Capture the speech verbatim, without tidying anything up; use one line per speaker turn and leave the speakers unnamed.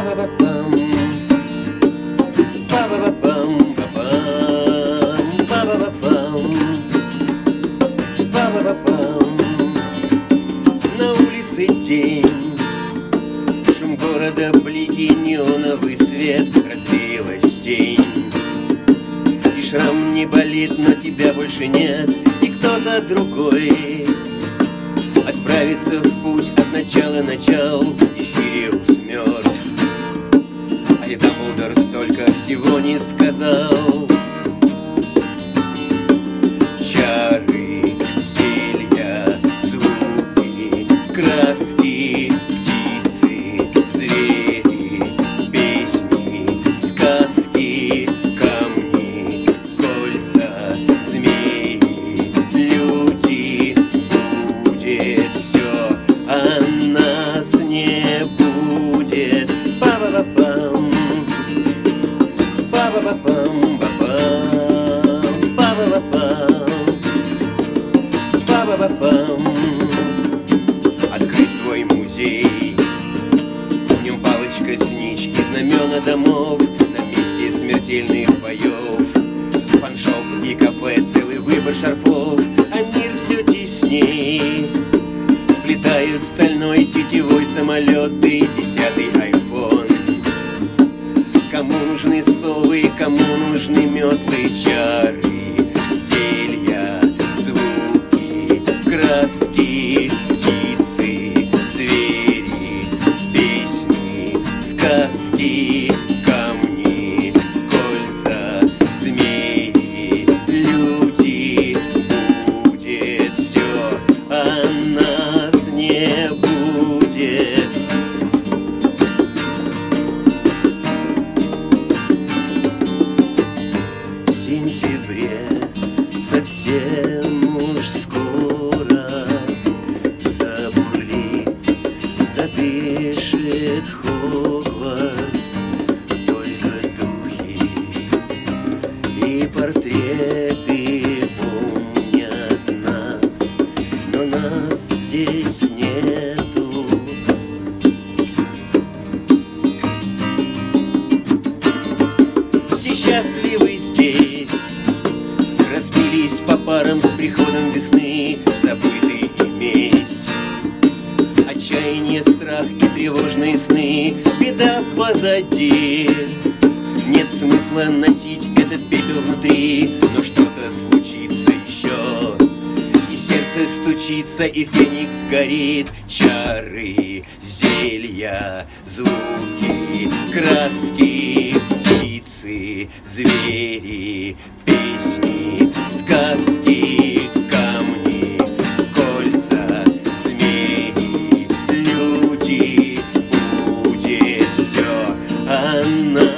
Па-па-па-пам, па-па-па-пам, па-пам, па-па-па-пам, па-па-па-пам. На улице день, шум города, блики, неоновый свет, развеялась тень. И шрам не болит, но тебя больше нет, и кто-то другой отправится в путь от начала начал, и Сириус мертв. А и Дамблдор столько всего не сказал. Чары, зелья, звуки, краски, птицы, звери, песни, сказки, камни, кольца, змеи, люди. Будет все, а нас не будет. Па-па-па-пам, па-па-па-пам, па-пам, па-па-па-пам, па-па-па-пам. Открыт твой музей, в нем палочка снич и знамена домов, на месте смертельных боев. Фаншоп и кафе, целый выбор шарфов, а мир все тесней. Сплетают стальной тетевой самолеты, десятый айфон. Кому нужны совы, кому нужны метлы, чары, зелья, звуки, краски, птицы, звери, песни, сказки, камни, кольца, змеи, люди. Будет все, а нас не будет. В сентябре совсем уж скоро забурлит, задышит Хогвартс. Только духи и портреты помнят нас, но нас здесь нету. Все счастливы здесь, разбились по парам с приходом весны, забыты и месть, отчаяние, страх и тревожные сны. Беда позади, нет смысла носить этот пепел внутри, но что-то случится еще, и сердце стучится, и феникс горит. Чары, зелья, звуки, краски, птицы, звери, песни, сказки, камни, кольца, змеи, люди. Будет все, а нас